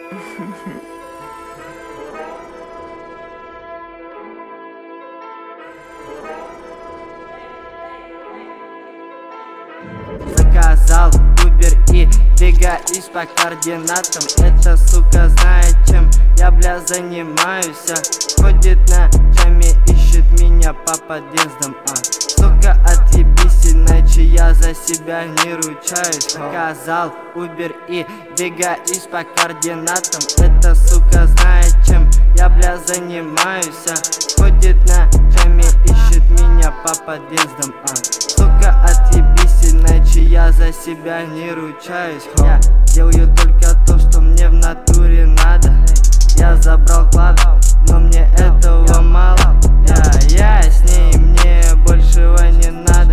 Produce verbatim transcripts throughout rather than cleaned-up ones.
Заказал Uber и двигаюсь по координатам. Эта сука знает, чем я, бля, занимаюсь. Ходит ночами, ищет меня по подъездам. а. Сука, отъебись, иначе я за себя не ручаюсь. Заказал Uber и двигаюсь по координатам. Эта сука знает, чем я, бля, занимаюсь. Ходит ночами, ищет меня по подъездам. а. Сука, отъебись, иначе я за себя не ручаюсь. Я делаю только то, что мне в натуре надо. Я забрал клад, но мне этого мало. Я, я с ней, мне большего не надо.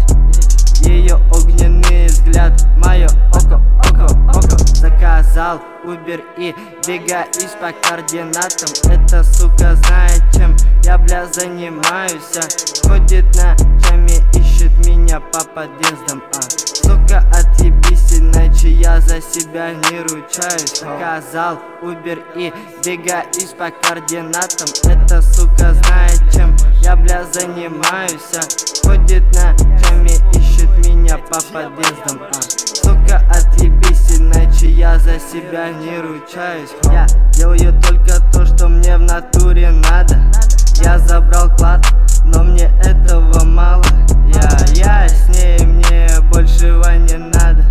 Ее огненный взгляд, мое око, око, око. Заказал Uber и двигаюсь по координатам. Эта сука знает, чем я, бля, занимаюсь. Ходит ночами, ищет меня по подъездам. а. Сука, отъебись, иначе я за себя не ручаюсь. Заказал Uber и двигаюсь по координатам. Эта сука знает, чем я, бля, занимаюсь. Ходит ночами, ищет меня по подъездам. а. Сука, отъебись, иначе я за себя не ручаюсь. Я делаю только то, что мне в натуре надо. Я забрал клад, но мне этого мало. Я, я с ней, мне большего не надо.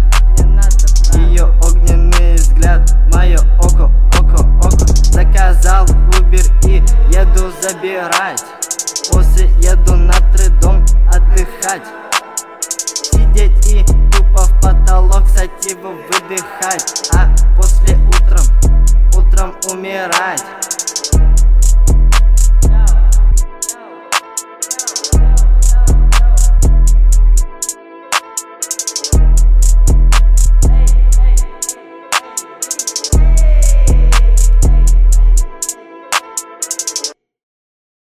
Ее огненный взгляд, мое око, око, око. Заказал Uber и еду забирать. После еду на Тридом отдыхать. Сидеть и тупо в потолок сативу выдыхать. А после утром, утром умирать.